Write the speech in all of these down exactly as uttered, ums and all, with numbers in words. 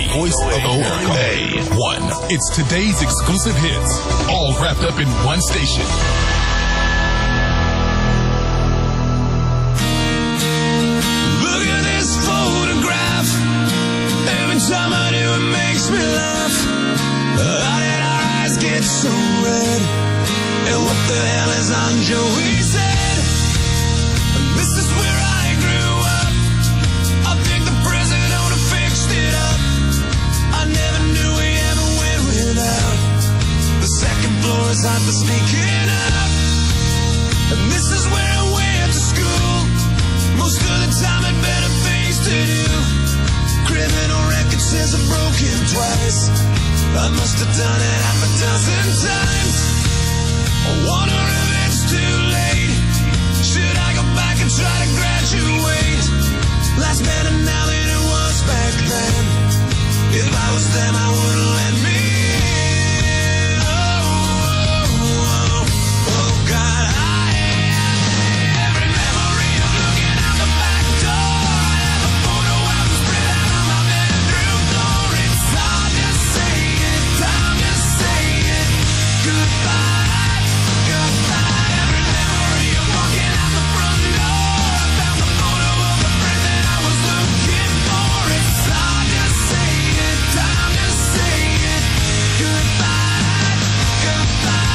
voice of O A one. It's today's exclusive hits, all wrapped up in one station. Look at this photograph. Every time I do, it makes me laugh. How did our eyes get so red? And what the hell is on Joey's head? And this is where I grew up. I think the president owner fixed it up. I never knew we ever went without. The second floor is hot for sneaking up. And this is where I went to school. Most of the time had better things to do. Criminal record says I've broken twice. I must have done it half a dozen times. I wonder if it's too late. Should I go back and try to graduate? Life's better now than it was back then. If I was them, I wouldn't let me in. Oh, oh, oh, oh God, I have every memory of looking out the back door. I have a photo album spread out on my bedroom floor. It's hard to say it, time to say it. Goodbye, goodbye. Every memory of walking out the front door. I found the photo of the friend that I was looking for. It's hard to say it, time to say it. Goodbye, goodbye.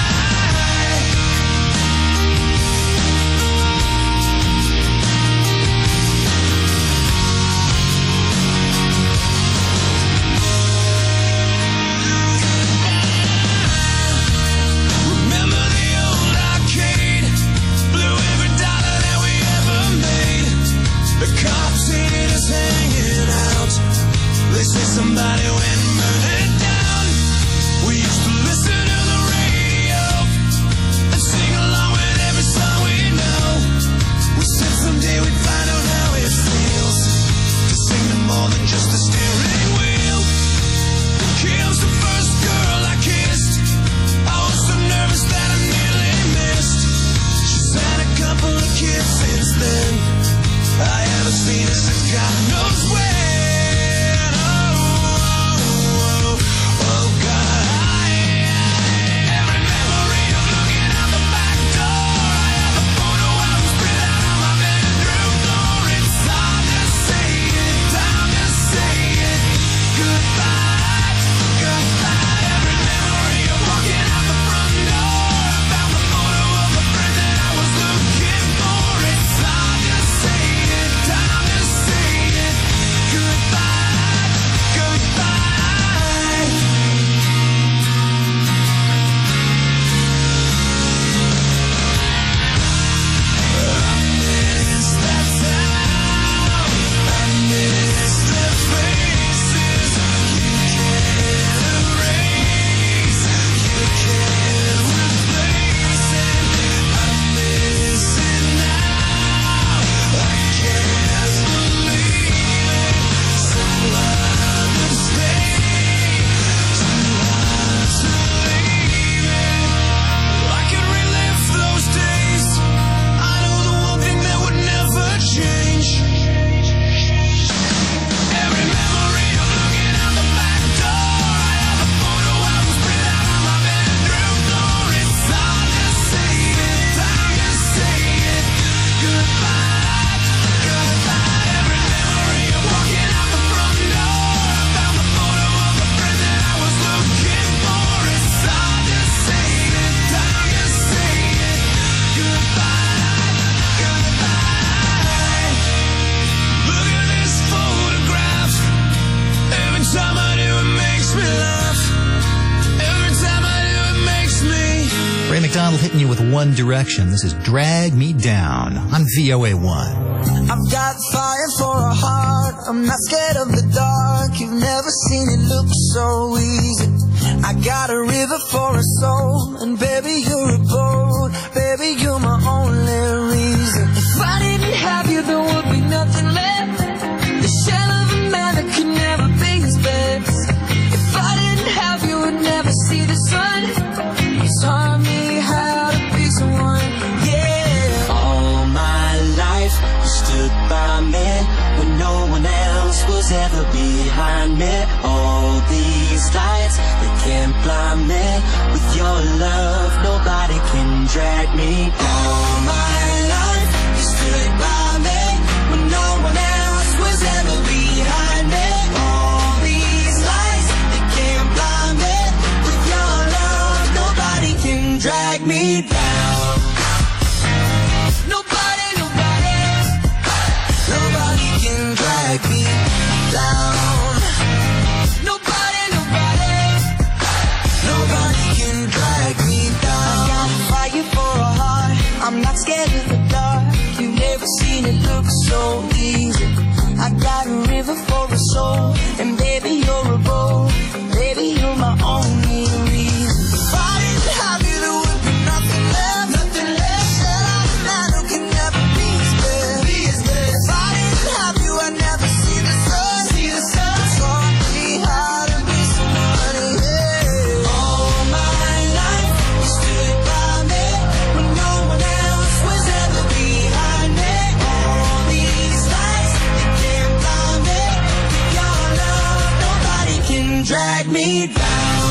Remember the old arcade? Blew every dollar that we ever made. The cops seen us hanging out. They say somebody went and burned it down. We used to listen to the radio and sing along with every song we know. We said someday we'd find out how it feels to sing to more than just the steering wheel. Kim's the first girl I kissed. I was so nervous that I nearly missed. She's had a couple of kids since then. I haven't seen her since God knows when. Oh, oh, oh, oh God, I every memory of looking out the back door. I have a photo album spread out on my bedroom floor. It's hard to say it, time to say it. Goodbye, goodbye. Every memory of walking out the front door. I found the photo of the friend that I was looking for. It's hard to say it, time to say it. Goodbye, goodbye. I miss that town. I miss the faces. You can't erase. You can't replace it. I miss it now. I can't believe it. So hard to stay. Too hard to leave it. I can relive those days. I know the one thing that would never change. Every memory of looking out the back door. I have a photo album spread out on my bedroom floor. It's hard to say it, time to say it. Goodbye, goodbye. Every memory of walking out the front door. I found the photo of the friend that I was looking for. It's hard to say it, time to say it. Goodbye, goodbye. Look at this photograph. Every time I do, it makes me laugh. Every time I do, it makes me. Ray McDonald hitting you with One Direction. This is Drag Me Down on V O A one. I've got fire for a heart. I'm not scared of the dark. You've never seen it look so easy. I got a river for a soul, and baby you're a boat. Baby you're my only reason. If I didn't have you, there would be nothing left. The shell of a man that could never be his best. If I didn't have you, would never see the sun. You taught me how to be someone. Yeah. All my life you stood by me when no one else was ever behind me. All lights, they can't blind me. With your love, nobody can drag me down. All my life, you stood by me when no one else was ever behind me. All these lights, they can't blind me. With your love, nobody can drag me down. Nobody, nobody, Nobody can drag me down. nobody, nobody. Nobody can drag me down. I got fire for a heart. I'm not scared of the dark. You've never seen it look so easy. I got a river for a soul, and baby you're a boat. Baby you're my only reason. If I didn't have you, there would be nothing left. Nothing left. Said all the man who can never be as good. Be as good. If I didn't have you, I'd never see the sun. See the sun. Taught me how to be somebody. Yeah. All my life, you stood by me when no one else was ever behind me. All these lights, they can't blind me. With your love, nobody can drag me down.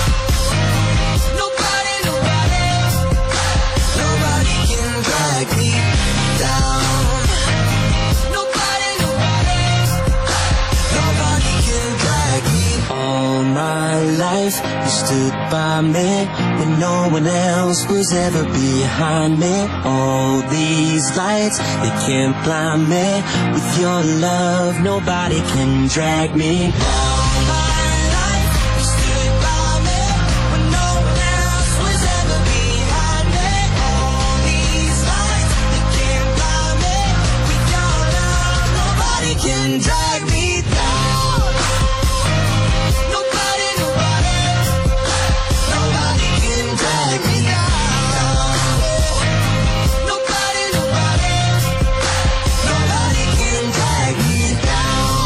Nobody, nobody, Nobody can drag me down. nobody, nobody. Nobody can drag me. All my life, you stood by me when no one else was ever behind me. All these lights, they can't blind me. With your love, nobody can drag me down. All my life, you stood by me when no one else was ever behind me. All these lights, they can't blind me. With your love, nobody can drag me down. Nobody, nobody, Nobody can drag me down. nobody, nobody. Nobody can drag me down.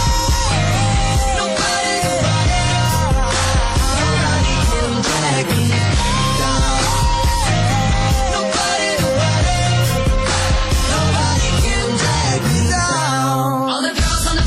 Nobody, nobody. Nobody can drag me down. Nobody, nobody. Nobody can drag me down. All the girls on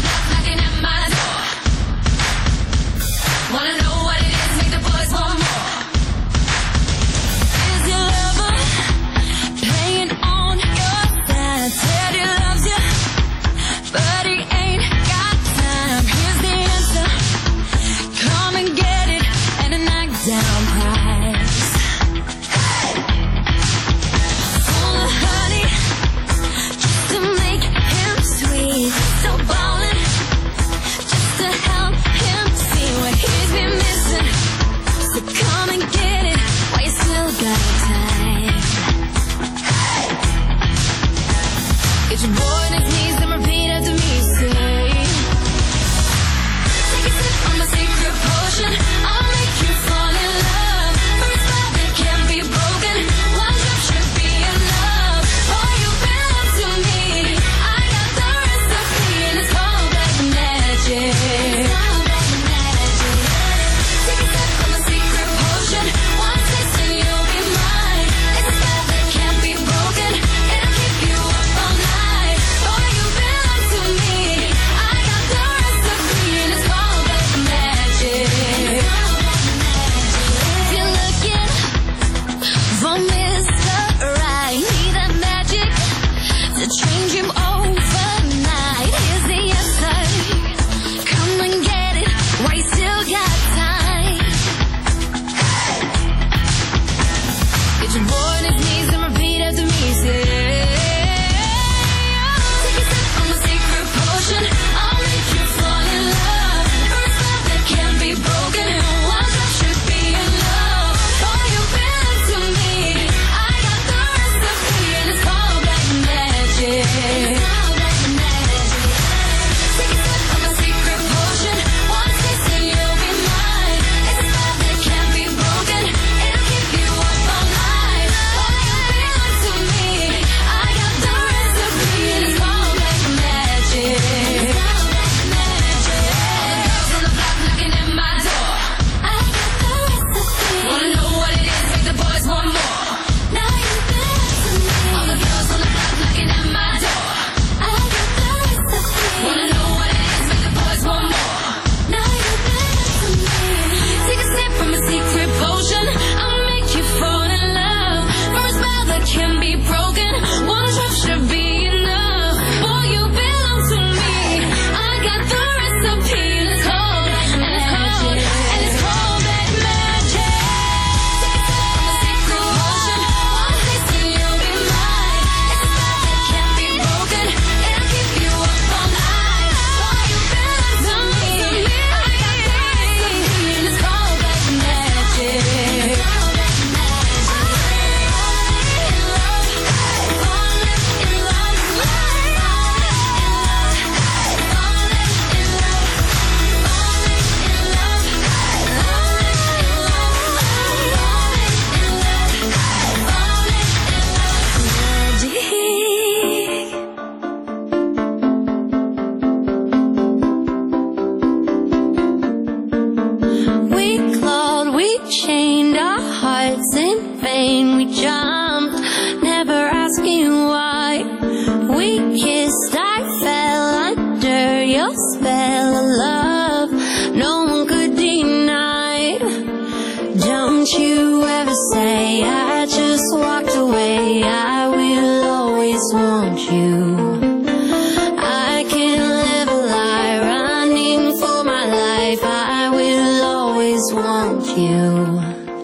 want you.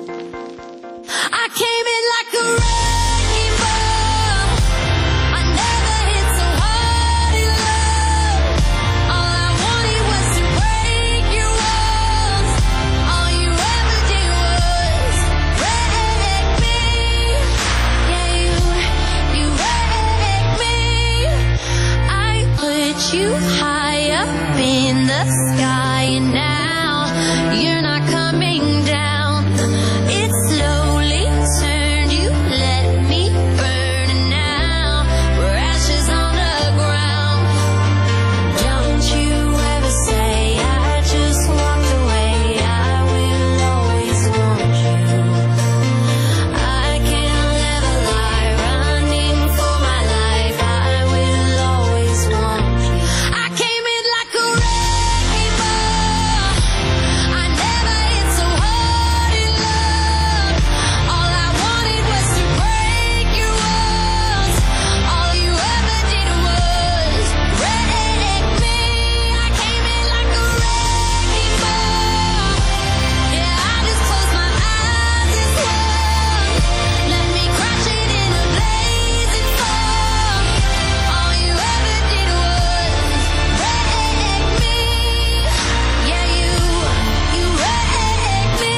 I came in like a wrecking ball. I never hit so hard in love. All I wanted was to break your walls. All you ever did was wreck me. Yeah, you, you wrecked me. I put you high up in the sky, and now you're not coming down. It slowly turned, you let me burn, and now we're ashes on the ground. Don't you ever say I just walked away. I will always want you. I can't live a lie, running for my life. I will always want you. I came in like a wrecking ball. I never hit so hard in love. All I wanted was to break your walls. All you ever did was wreck me. I came in like a wrecking ball. Yeah, I just closed my eyes and swung. Let me crash it in a blazing fall. All you ever did was wreck me. Yeah, you, you wrecked me.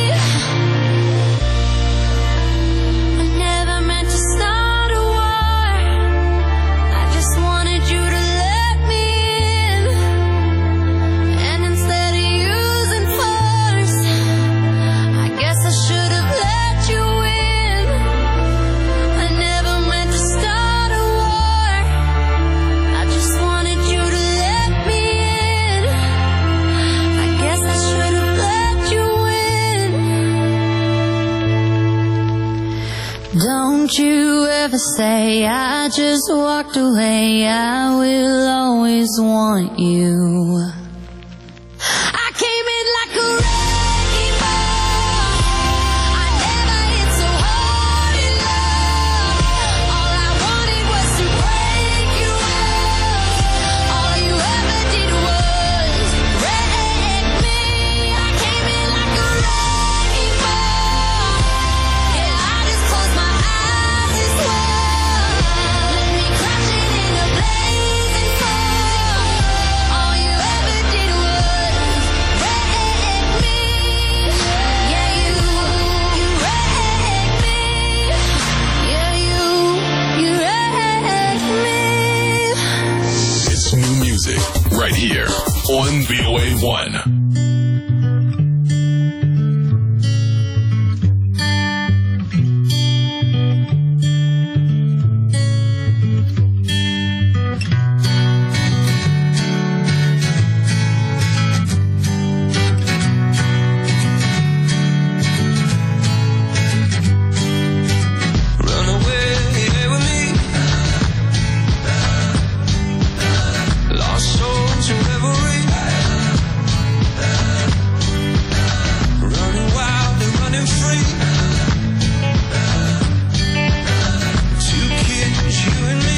I never meant to start a war. I just wanted you to let me in. And instead of using force, I guess I should have let you in. I never meant to start a war. I just wanted you to let me in. I guess I should have let you in. Don't you ever say I just walked away. I will always want you. I came in like a wrecking ball. I never hit so hard in love. All I wanted was to break your walls. All you ever did was wreck me. I came in like a wrecking ball. Yeah, I just closed my eyes and swung. Let me crash it in a blazing fall. All you ever did was wreck me. Yeah, you, you wrecked me. Yeah, you, you wrecked me. It's new music right here on V O A one. Run away with me. Lost souls in revelry. Running wild and running free. Two kids, you and me.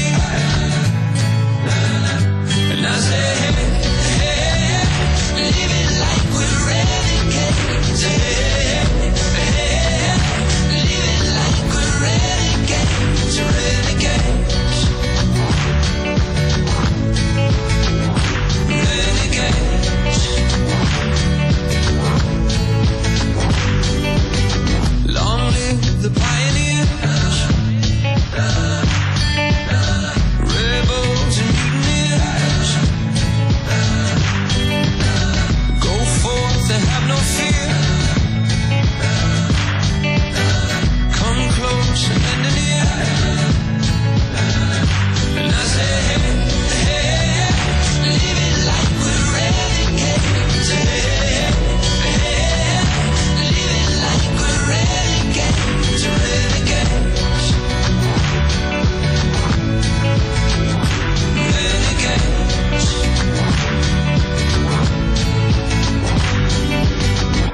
And I say, hey, hey, live it like we're renegades. Hey, hey, live it like we're renegades, renegades, renegades. Long live the pioneers, rebels and mutineers. Go forth and have no fear. Come close and lend an ear. And I say, hey, hey, live it like we're renegades. Hey, hey, live it like we're renegades, renegades, renegades.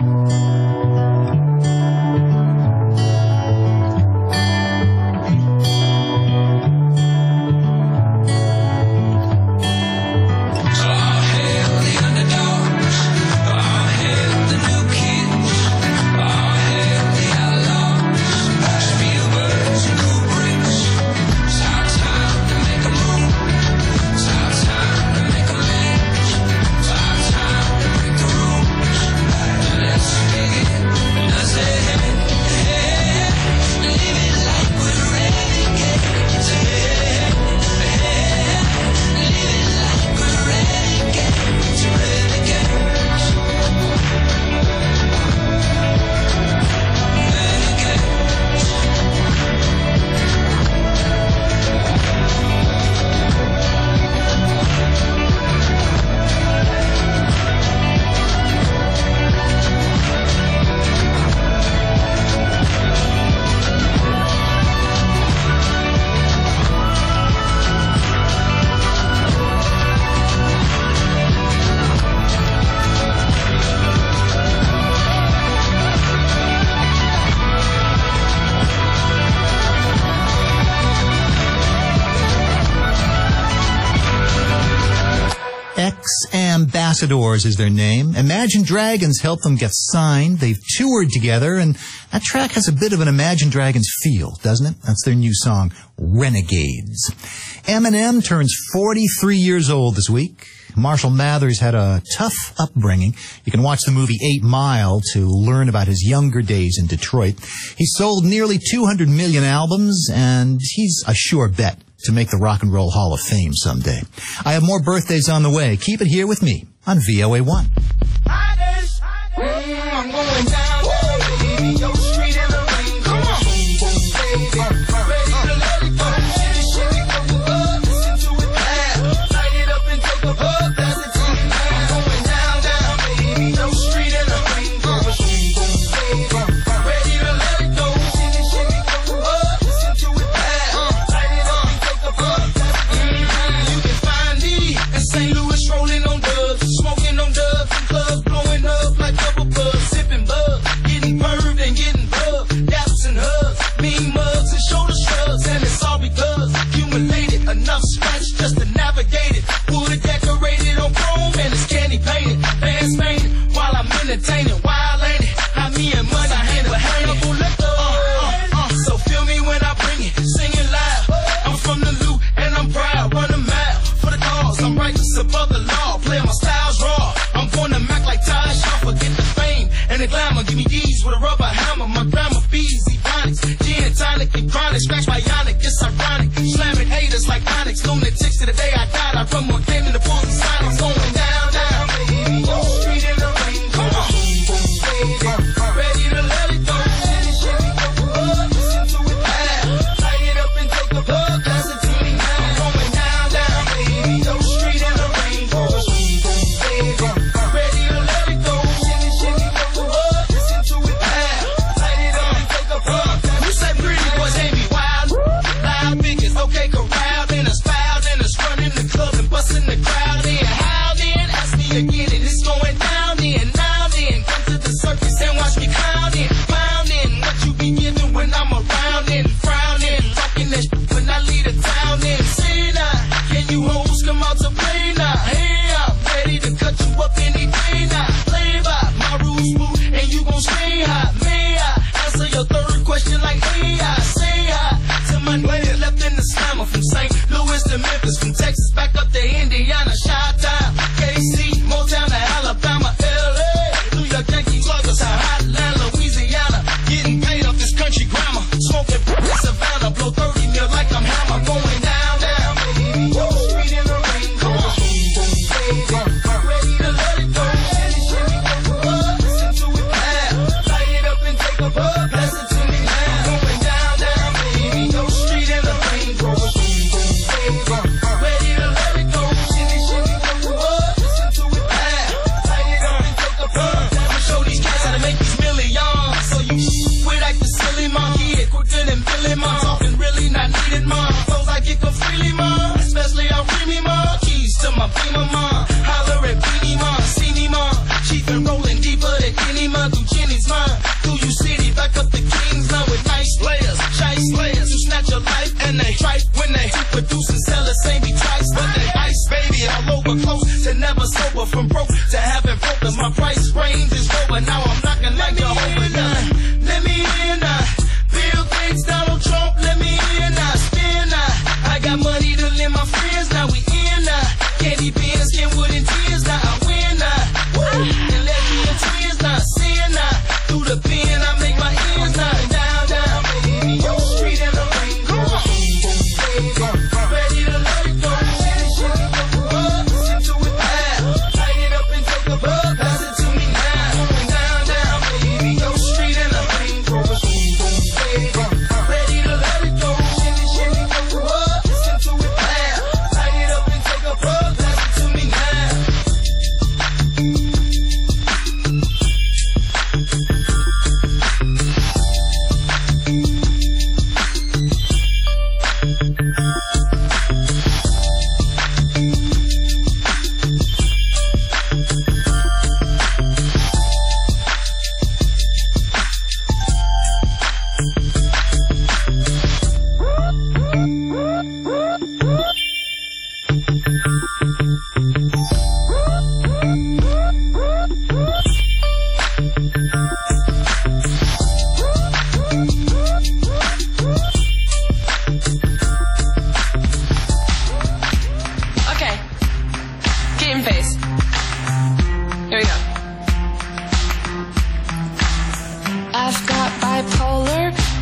Ambassadors is their name. Imagine Dragons helped them get signed. They've toured together, and that track has a bit of an Imagine Dragons feel, doesn't it? That's their new song, Renegades. Eminem turns forty-three years old this week. Marshall Mathers had a tough upbringing. You can watch the movie Eight Mile to learn about his younger days in Detroit. He sold nearly two hundred million albums, and he's a sure bet to make the Rock and Roll Hall of Fame someday. I have more birthdays on the way. Keep it here with me on V O A one. I'm going down, baby, your street in the rain. Come on, baby, ready to let it go. Shitty, shitty, go up, listen to it loud. Light it up and take a puff, pass it to me now. I'm going down, down, baby, your street in the rain. Come on, baby, ready to let it go. Shitty, shitty, go up, listen to it loud. Light it up and take a puff, pass it to me now. You can find me in Saint Louis rolling on dubs, smoking on dubs in clubs, blowing up like double buzz, sipping bug, getting perved and getting bugged, daps and hugs, mean mugs and shoulder shrugs, and it's all because accumulated enough scratch just to navigate it. Wood decorated on chrome and it's candy painted, fans painted while I'm entertaining. Wild ain't it? How me and money hand in hand. Uh, uh, uh, so feel me when I bring it, singing loud. I'm from the loot and I'm proud, run a mile for the cause. I'm righteous above the law, playing my styles raw. I'm going to Mac like Ty Shaw, forget the fame and the glamour. Give me these with a rubber hammer. My grandma feeds ebonics, gin and tonic and chronic. Scratch bionic, it's ironic. Slamming haters like Onyx. Lunatics to the day I died. I run more game than the Bulls and Sonics. Going down, down, baby. Your street in the rain. Come on, baby. Ready to let it go. Shitty, shitty, go up. Listen to it loud. Light it up and take a puff. Pass it to me now. Going down, down, baby. Your street in the rain. Come on, baby. Ready to let it go. Shitty, shitty, go up. Listen to it loud. Light it up and take a puff. You say pretty boys ain't be wild. Loud biggest, okay, corral. Then it's foul, then it's running the club and busting the crowd in. How then? Ask me again, and it's going down then. Now then, come to the circus and watch me clowning, clowning. What you be giving when I'm around and frowning, talking that shit when I leave the town and say now, can you hoes come out to play now? Hey, I'm ready to cut you up any day now. Play by my rules, boo, and you gon' stay high. May I answer your third question like, hey, I say hi to my niggas left in the slammer from Saint Louis to Memphis, from Texas back up to Indiana, Chi-Town, K C, Motown to Alabama, L A, New York Yankees, sluggers to Hotline, Louisiana, getting paid off this country grammar, smoking Savannah, blow thirty mil like I'm Hammer, going down, down, baby, your street in the rain, come on, baby, ready to let it go, shitty, shitty, go up, listen to it loud, light it up and take a puff, pass it to me now, going down, down, baby, your street in the rain, come on, baby, ready to let it go, shitty, shitty, go up, listen to it loud, light it up and take a puff, let me show these cats how to make these millions, so you with like the silly mom, kid, quicker than Billy mom, talking really not needed mom, clothes I get them freely mom, especially on Remy mom, keys to my Beamer mom, holler at Beanie mom, see me mom, cheap and rolling deeper than any mom, through Jenny's mom, through you city, back up the Kings now with nice players, chase players, who snatch your life and they tripe when they produce and sell the same be twice, but they ice baby all over close to never sober, from broke to having broken, my price range is over, now I'm knocking like Jehovah done, let me in now, Bill Gates, Donald Trump, let me in now, spin now, I got money to lend my friends, now we in now, candy beans, skin wood and tears, now I win now, woo, and let me in twins now, sin now, through the pen I make my ends now, down, down, baby, your street in the rain, come on, baby, ready to let it go, shitty, shitty, go up, listen to it loud, light it up and take a puff, pass it to me now, going down, down, baby, your street in the rain, come on, baby, ready to let it go, shitty, shitty, go up, listen to it loud, light it up and take a puff, pass it to me now.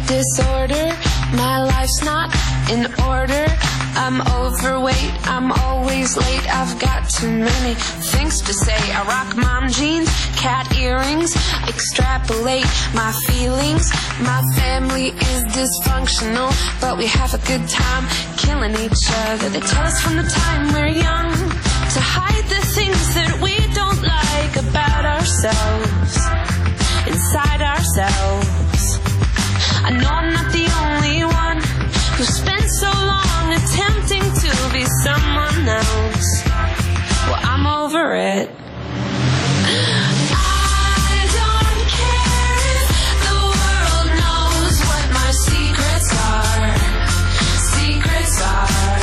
disorder. My life's not in order. I'm overweight, I'm always late. I've got too many things to say. I rock mom jeans, cat earrings, extrapolate my feelings. My family is dysfunctional, but we have a good time killing each other. They tell us from the time we're young to hide the things that we don't like about ourselves, inside ourselves. I know I'm not the only one who spent so long attempting to be someone else. Well, I'm over it. I don't care if the world knows what my secrets are. Secrets are.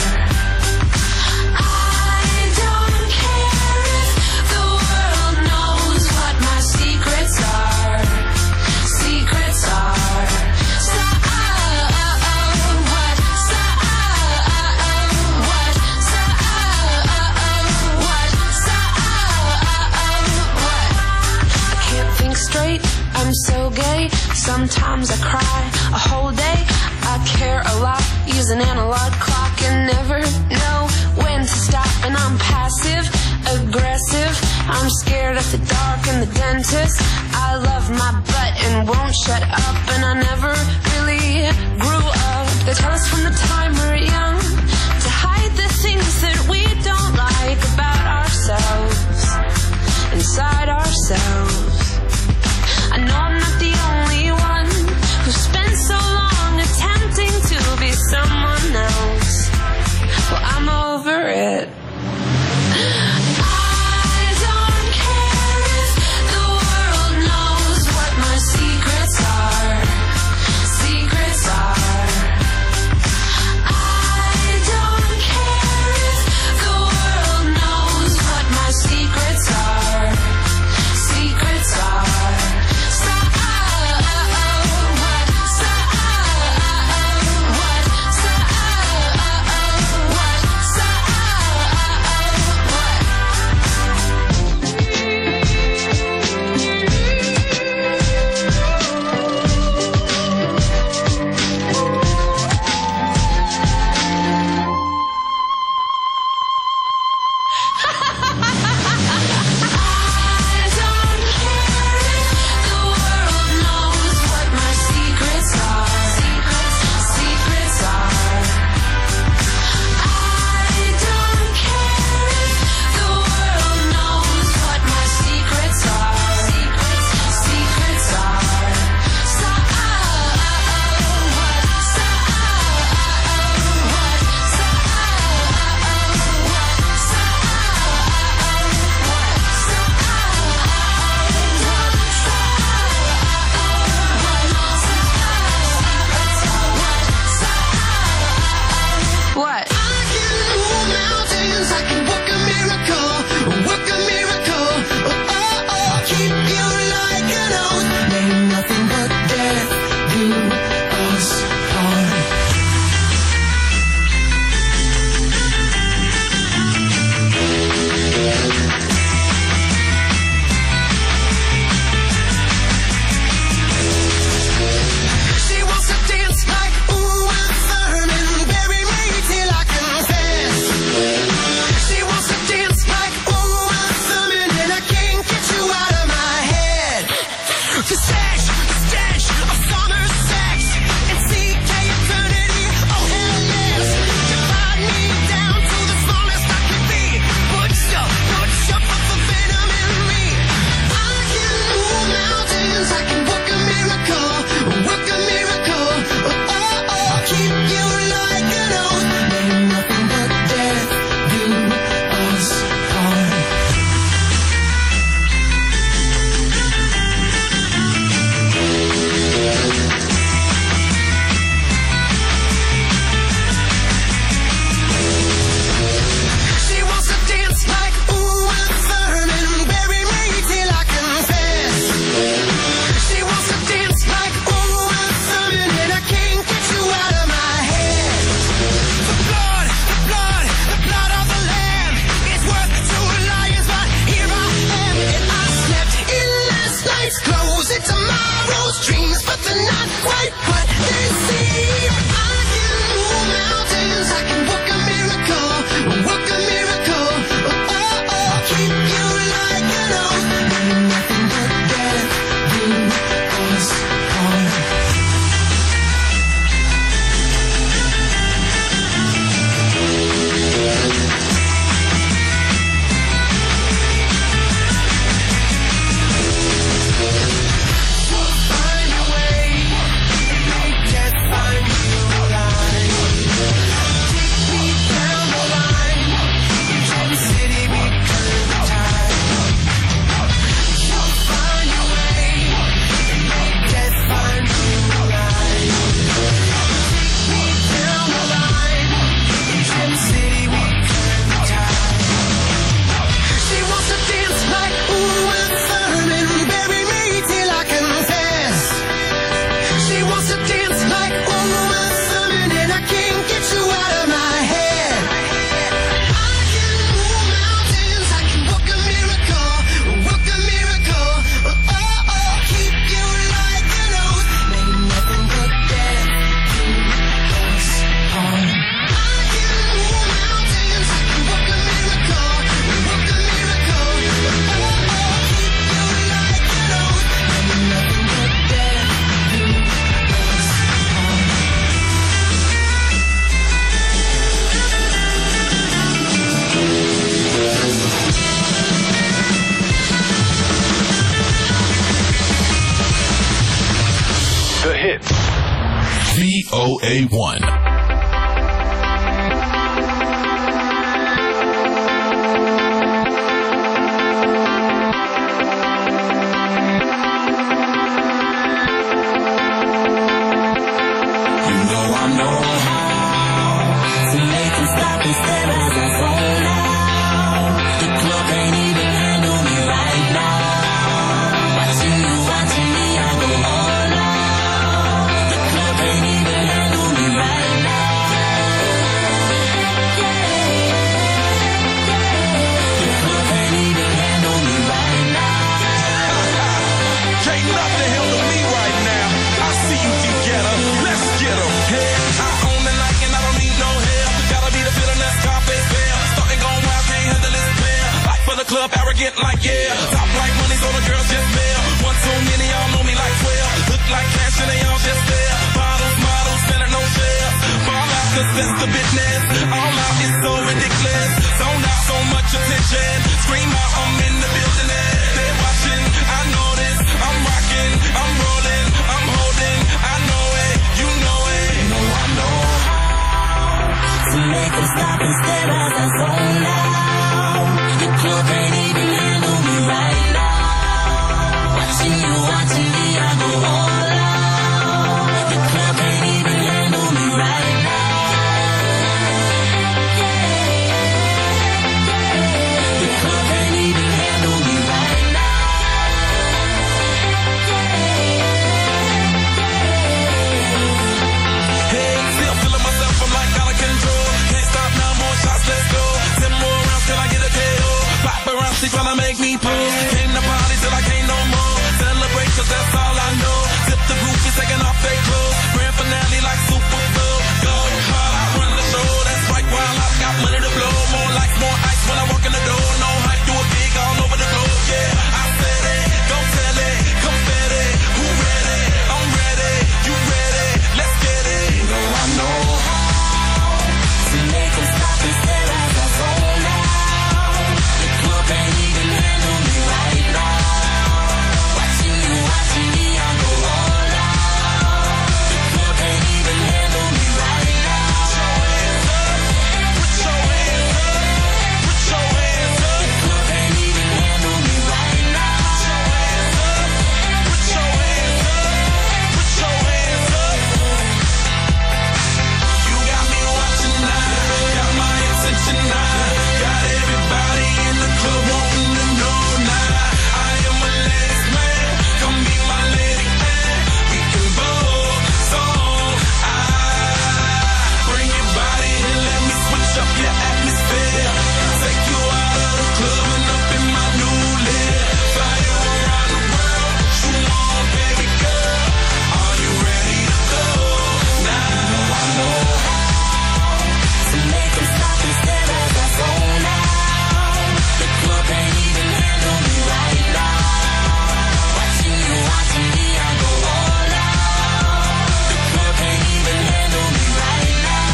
I don't care if the world knows what my secrets are. Secrets are. So, oh, oh, oh, what? So, oh, oh, oh, what? So, oh, oh, oh, what? So, oh, oh, oh, what? I can't think straight, I'm so gay. Sometimes I cry a whole day. I care a lot, use an analog clock and never know when to stop. And I'm passive, aggressive. I'm scared of the dark and the dentist. I love my butt and won't shut up. And I never really grew up. They tell us from the time we're young to hide the things that we don't like about ourselves, inside ourselves. I know I'm not the only one who spent so long attempting to be someone else. Well, I'm over it. I don't care if the world knows what my secrets are. Secrets are. I don't care if the world knows what my secrets are. Secrets are. So, V O A one. Club arrogant like yeah, top like money so the girls just mail. One too many, y'all know me like twelve. Look like cash and they all just there. Bottles, models, center no shares. Fall out cause that's the business. All out is so ridiculous. Zone out so much attention. Scream out, I'm in the building and they're watching. I know this, I'm rocking, I'm rolling, I'm holding. I know it, you know it. You know I know how to make them stop and stare as I zone out. The club ain't even handle me right now. Watching you on T V, I go all out. The club ain't even handle me right now. The club ain't even handle me right now. Hey, still feeling myself, I'm like out of control. Can't stop now, more shots, let's go. Ten more rounds till I get a K O. Paparazzi tryna make me pull. Came to party till I can't no more. Celebrate cause that's all I know. Tip the groupies taking off their clothes. Grand finale like Super Bowl. Go hard, I run the show. That's right, while I've got money to blow. More lights, more ice when I walk in the door. No hype, do a gig all over the globe. Yeah, I said it, go tell it, confetti. Who ready? I'm ready, you ready? Let's get it. You know I know how to make them stop and stare as I zone out. Can't even handle me right now. Watching you, watching me, I go all out. The club can't even handle me right now. Put your hands up, put your hands up, put your hands up. The club can't even handle me right now. Put your hands up, put your hands up, put your hands up. You got me watching now, got my attention now, got everybody in the club wanting to know now. I am a ladies man, come be my lady man. We can both so I bring your body and let me switch up your atmosphere. Take you out of the club and up in my new live. Fly you around the world, what you want, baby girl? Are you ready to go now? I know how to make them stop and stare as I zone out. The club ain't even handle me right now. Watching you, watching me, I go all out. The club ain't even handle me right now.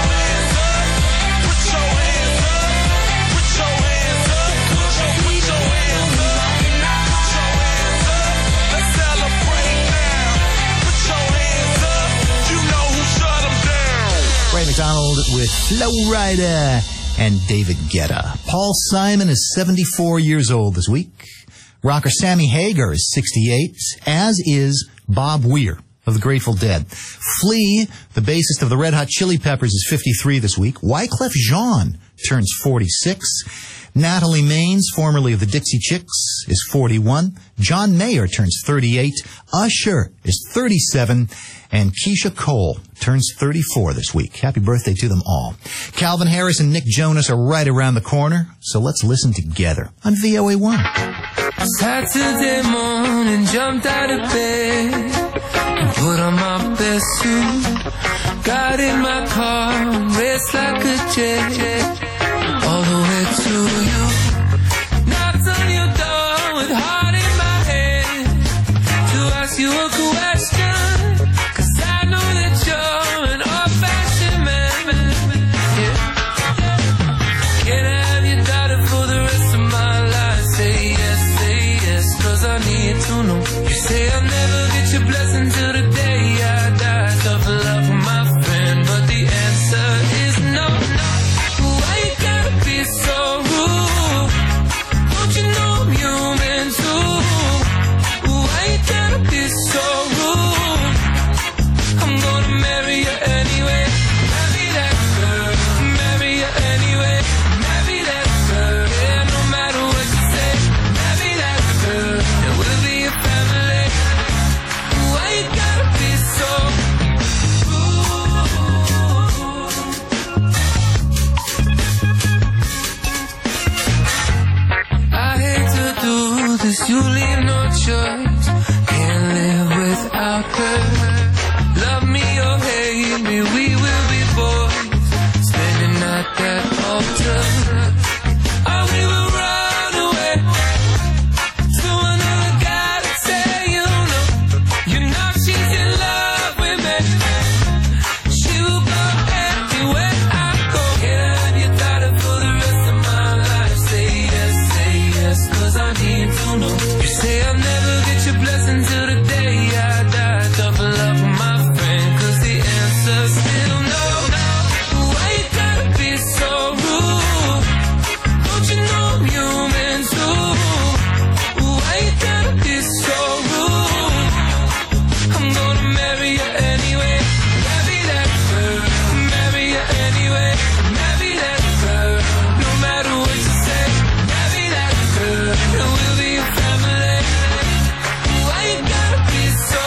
Put your hands up, put your hands up, put your hands up. Put your hands up right now. Put your hands up, let's celebrate now. Put your hands up, you know who shut them down. Ray McDonald with Flow Rider and David Guetta. Paul Simon is seventy-four years old this week. Rocker Sammy Hagar is sixty-eight, as is Bob Weir of the Grateful Dead. Flea, the bassist of the Red Hot Chili Peppers, is fifty-three this week. Wyclef Jean turns forty-six. Natalie Maines, formerly of the Dixie Chicks, is forty-one. John Mayer turns thirty-eight. Usher is thirty-seven. And Keisha Cole turns thirty-four this week. Happy birthday to them all. Calvin Harris and Nick Jonas are right around the corner, so let's listen together on V O A one. Saturday morning, jumped out of bed and put on my best suit. Got in my car and raced like a jet all the way to you. Knocked on your door with heart in my head to ask you a question, 'cause I know that you're an old-fashioned man. Yeah. Can I have your daughter for the rest of my life? Say yes, say yes, 'cause I need to know. You say I'll never get your blessing till the day I die. Tough love for my no choice. Can't live without her. Love me or hate me, we will be boys. Standing at that altar. I will run away to another guy to say you know. You know she's in love with me. She will go anywhere I go. Can I have your daughter for the rest of my life? Say yes, say yes, cause I need to know. You say I'll never get your blessing till the day I die. Double up with my friend, cause the answer's still no. Why you gotta be so rude? Don't you know I'm human too? Why you gotta be so rude? I'm gonna marry you anyway. Marry that girl. Marry you anyway. Marry that girl. No matter what you say. Marry that girl. And we'll be a family. Why you gotta be so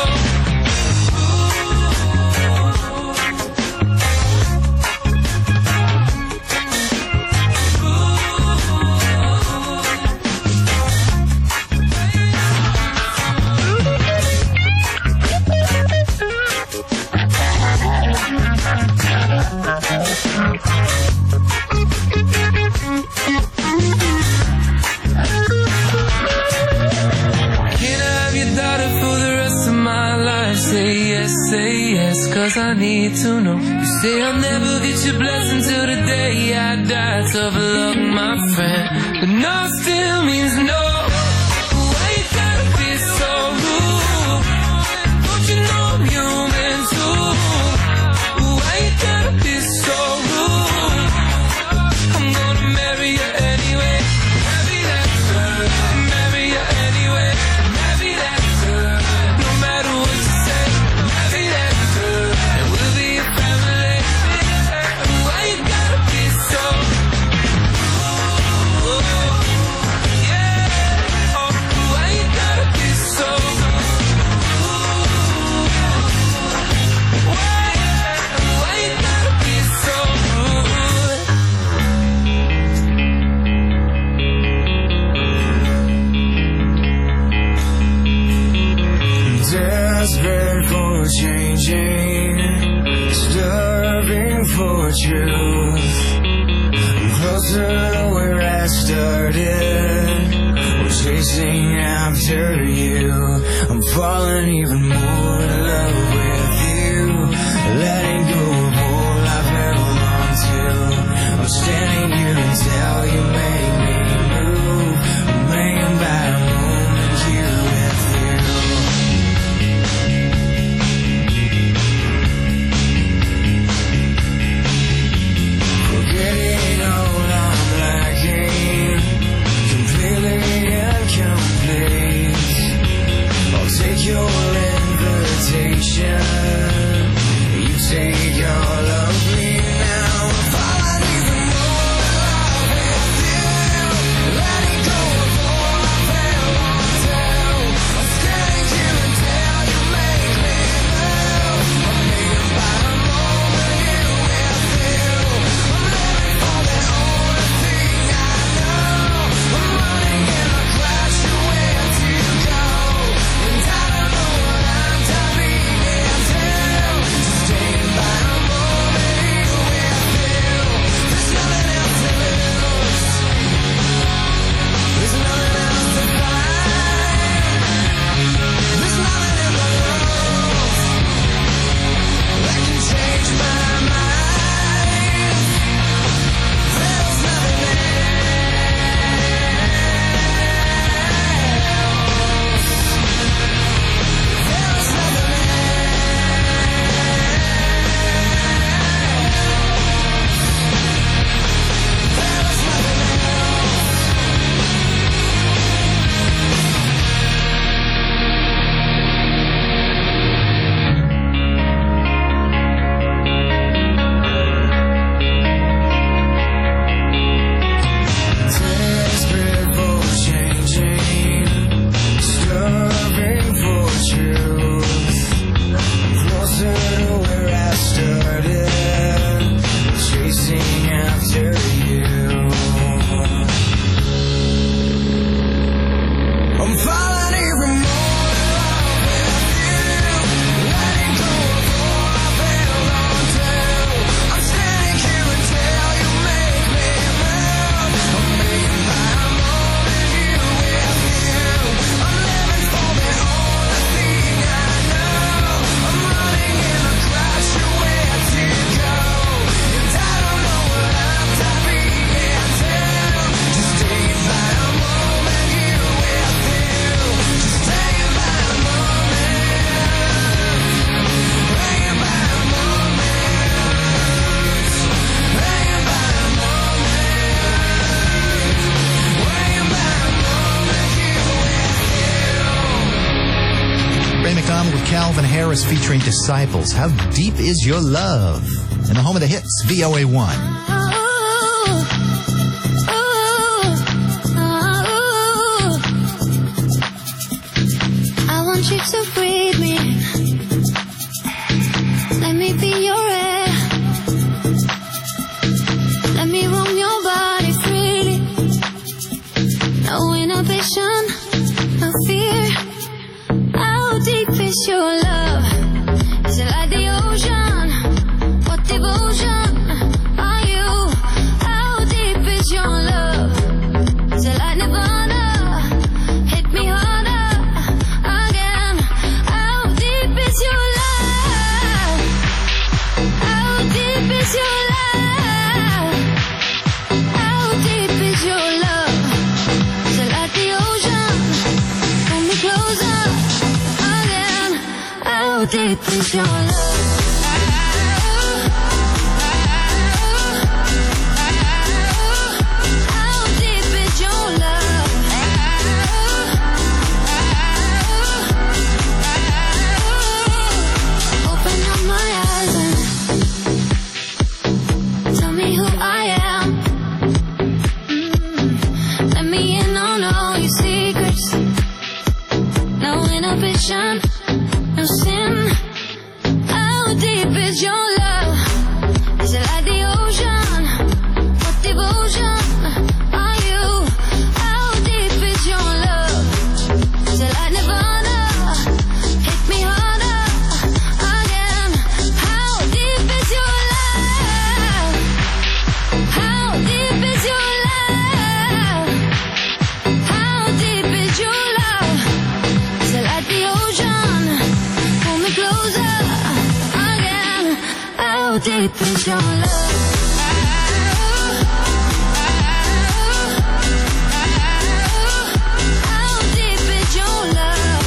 Can I have your daughter for the rest of my life? Say yes, say yes, cause I need to know. You say I'll never get your blessing till the day I die. Tough luck, my friend, but no still means no. Why you gotta be so rude? Don't you know I'm human too? Why you gotta be so rude? I'm gonna marry you anyway. Marry that girl. Marry you anyway. Marry that girl. No matter what you say. Marry that girl. And we'll be a family. Why you gotta be so rude? Yeah. Oh, why you gotta be so rude? Why? Why you gotta be so rude? Desperate for changing, starving for truth. I'm closer to where I started. I'm chasing after you. I'm falling even more in love with you. Letting go of all I've held on to. I'm standing here until you make me move. I'm hanging by a moment here with you. Forgetting all I'm lacking, completely incomplete. I'll take your invitation. You take all of me now. I'm falling even more in love with you. Letting go of all I've held on to. I'm standing here until you make me move. I'm hanging by a moment here with you. I'm living for the only thing I know. I'm running in a crash to where to go. And I don't know what I'm turning into. McDonald with Calvin Harris featuring Disciples. How deep is your love? In the home of the hits, V O A one. I want you to breathe me. Let me be your air. Let me roam your body freely. No inhibition, no fear. How deep is your love? Is it like the ocean? What devotion are you? How deep is your love? Is it like Nirvana? Hit me harder again. How deep is your love? How deep is your love? How deep is your love? Is it like the ocean? Pull me closer again. How deep is your love? How deep is your love? Open up my eyes and tell me who I am. Mm. Let me in on all your secrets. No inhibition, no sin. How deep is your love? Is it like the ocean? What devotion are you? How deep is your love? Is it like Nirvana? Hit me harder again. How deep is your love? How deep is your love? How deep is your love? Is it like the ocean? Pull me closer again. How deep is your love? How deep is your love?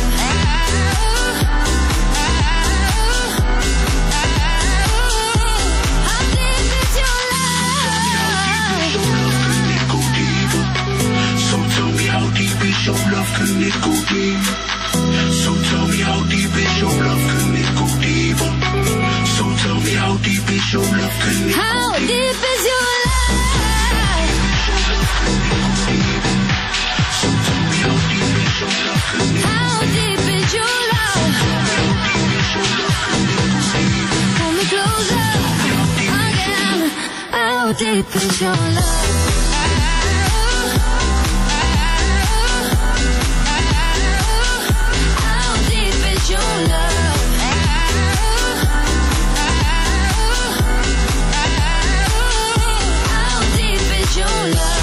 How deep is your love? So tell me how deep is your love, can it go deep? So tell me how deep is your love, can it go deeper? So tell me how deep is your love, can it go How deep? deep is your love? So tell me how deep is your love, can it How deep is your love? Pull me closer again. How deep is your love? How deep is your love? How deep is your love?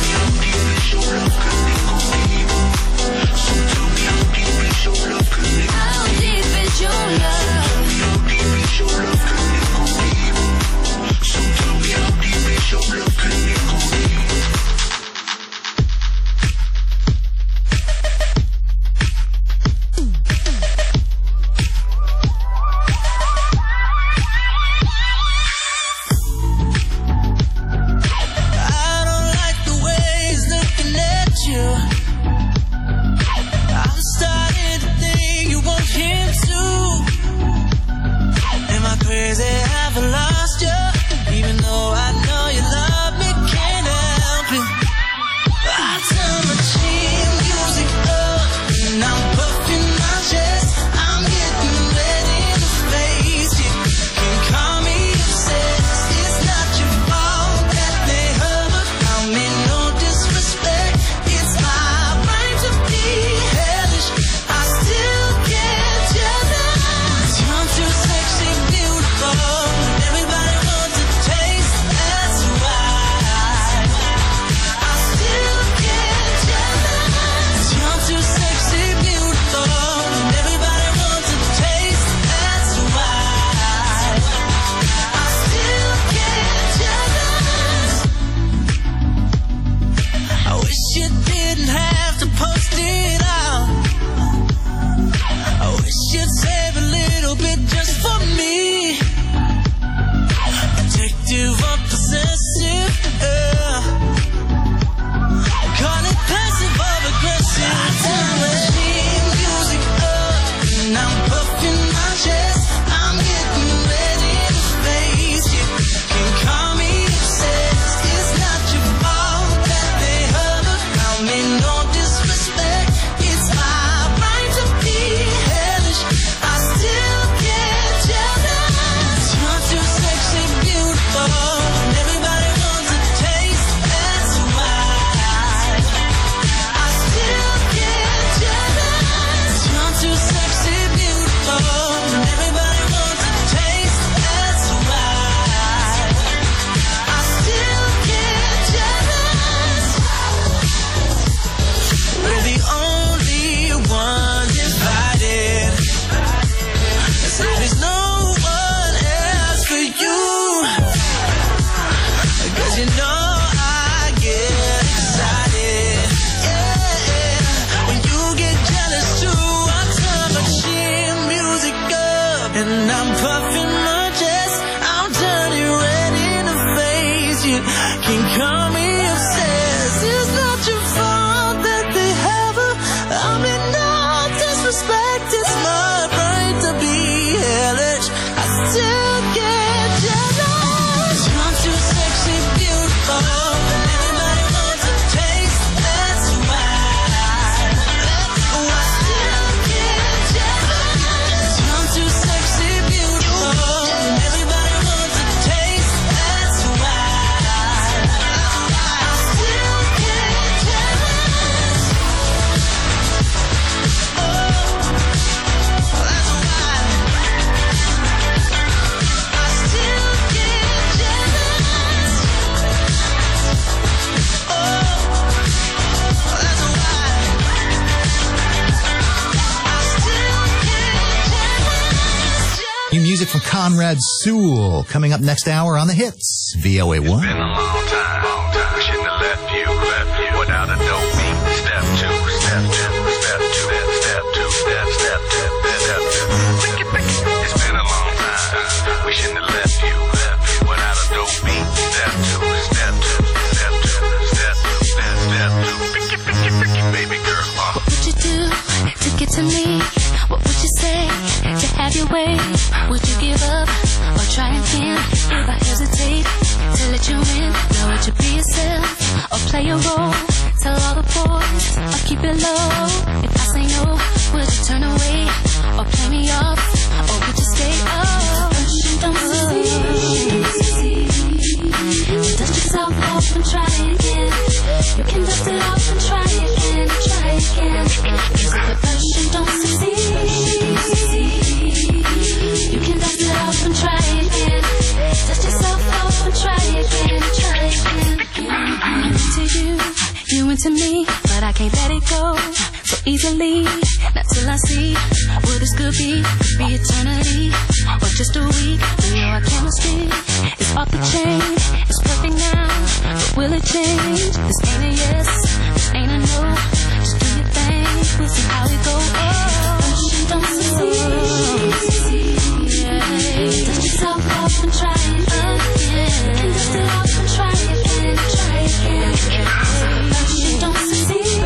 So tell me how deep is your love, can it go How deep is your love? how deep is your love, can it go deep? So tell me how deep is your love, can it go deep? I don't like the way he's looking at you. I'm starting to think you want him too. Am I crazy? Have I lost you? Even though I know you love me, can't help it. I turn my cheap music up and I'm puffing my chest. I'm getting ready to face you. Can call me obsessed. It's not your fault that they hurt, but I mean no disrespect. It's my right to be hellish. I still can't tell them music from Conrad Sewell coming up next hour on the hits. V O A one. It's been a long time, long time. We shouldn't have left you, left you without a dope beat. Step two, step two, step two, step two, step, step two, step two. It's been a long time. We shouldn't have left you, left you without a dope beat. Step two, step two, step two, step two, step, step two. Baby girl, uh. What would you do to get to me? What would you say to have your way? Would you give up or try again? If I hesitate to let you in, now would you be yourself or play a role? Tell all the boys or keep it low. If I say no, would you turn away or play me off? Or would you stay? Oh, don't succeed. Dust yourself off and try again. You can dust it off and try again, try again. Cause if the version don't succeed, you can dust it off and try again. Dust yourself off and try again, try again. I'm into you, you into me, but I can't let it go so easily. Not till I see what this could be. Could be eternity or just a week. We know our chemistry is off the chain. It's perfect now, but will it change? This ain't a yes, this ain't a no. Just do your thing, we'll see how it goes. Oh, don't succeed. Yeah. Dust yourself off and try again. You can dust it off and try again, try again. Yeah. Don't succeed.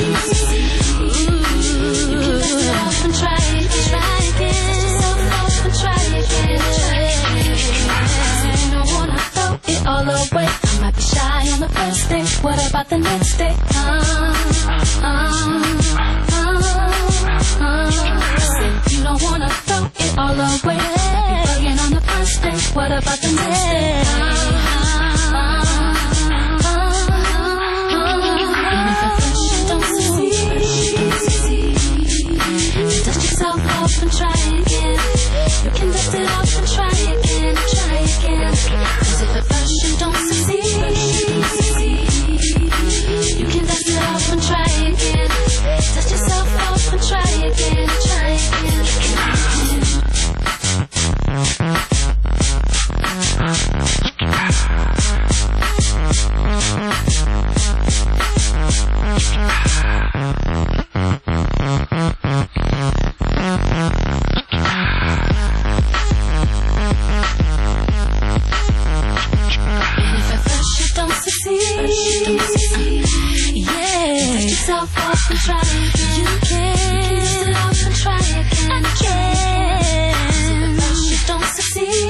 You can dust it off and try again, try again. Dust yourself off and try again, try again. You don't wanna throw it all away. I might be shy on the first day. What about the next day? Uh, uh, uh, uh. Say you don't wanna throw it all away. Bugging on the first day. What about the next day? Uh, uh, uh, uh. And if at first you don't succeed, dust yourself off and try again. You can dust it off and try again, try again. Cause if at first you don't succeed, you can dust it off and try again. Dust yourself off and try again, try again. Off and try again. You can dust it off and try again. Again. You don't succeed.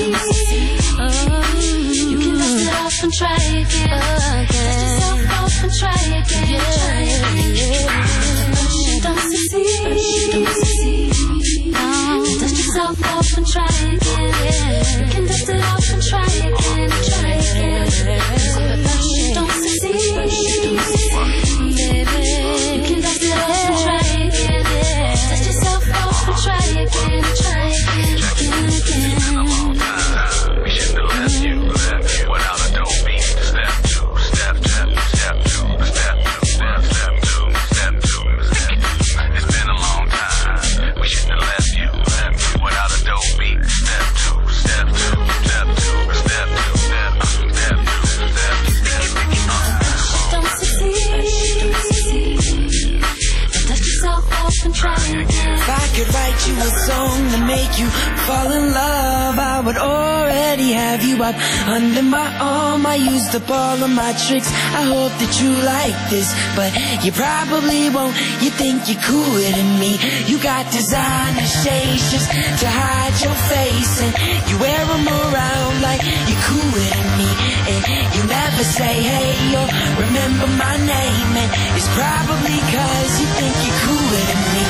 Oh, you can dust it off and try again. Dust yourself off and try again. Try again. You don't succeed. Oh, dust yourself off and try again. You can dust it off and try again. Try again. You don't succeed. You can dust it off and try again. Dust yourself off and try again. Try again, again, again. We shouldn't have left you, left you without a dope beat. Step two, step two, step two, step two, step, step two, step two, step two. It's been a long time. We shouldn't have left you, left you without a dope beat. Step two, step two, step two, step two, step two, step two, step, step, Don't succeed. Dust yourself off and try again. If I could write you a song to make you fall in love, I would already have you up under my arm. I used up all of my tricks. I hope that you like this, but you probably won't. You think you're cooler than me. You got designer shades just to hide your face, and you wear them around like you're cooler than me. And you never say hey or remember my name, and it's probably cause you think you're cooler than me.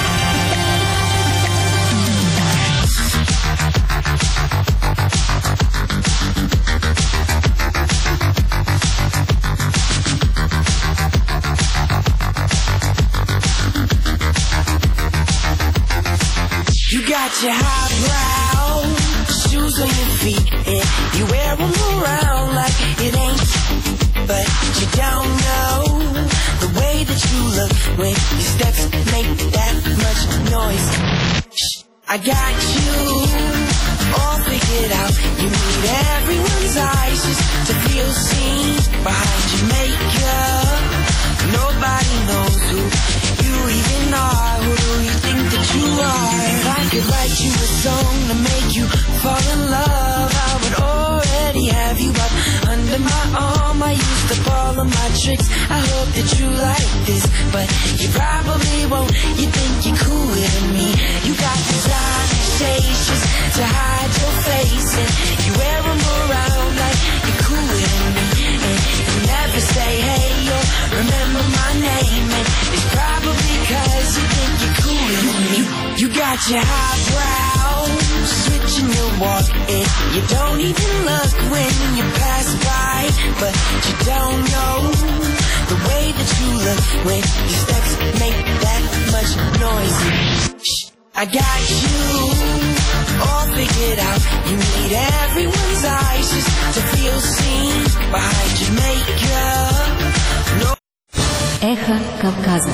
You got your highbrow shoes on your feet, and you wear them around like it ain't. But you don't know the way that you look when your steps make that much noise. Shh, I got you all figured out. You need everyone's eyes just to feel seen behind your makeup. Nobody knows who you even are. Who do you think that you are? If I could write you a song to make you fall in love, I would already have you up under my arm. I used up all of my tricks. I hope that you like this, but you probably won't. You think you're cooler than me. You got designer shades just to hide your face, and you wear them around like you're cooler than me. And you never say hey or remember my name, and it's probably cause you think you're cooler than me. You got your highbrow switching your walk, and you don't even look when you pass by, but you don't know the way that you look when your steps make that much noise. Shh, I got you all figured out. You need everyone's eyes just to feel seen behind your makeup. No. Эхо Кавказа.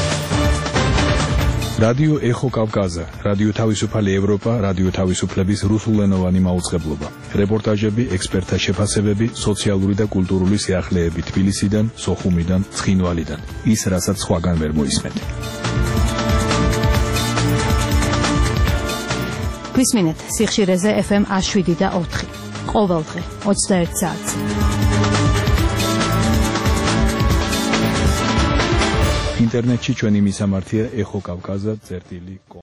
რადიო ეხო კავკაზა, რადიო თავისუფალი ევროპა, რადიო თავისუფლების რუსულენოვანი მაუწყებლობა. რეპორტაჟები, ექსპერტთა შეფასებები, სოციალური და კულტურული სიახლეები თბილისიდან, სოხუმიდან, ცხინვალიდან. ის, რასაც სხვაგან ვერ მოისმენთ. გვისმინეთ სიხშირეზე ეფ ემ ათს შვიდი და ოთხი. ყოველდღე ოცდაერთ საათზე. ინტერნეტში ჩვენი მისამართია ეხო კავკაზა წერტილი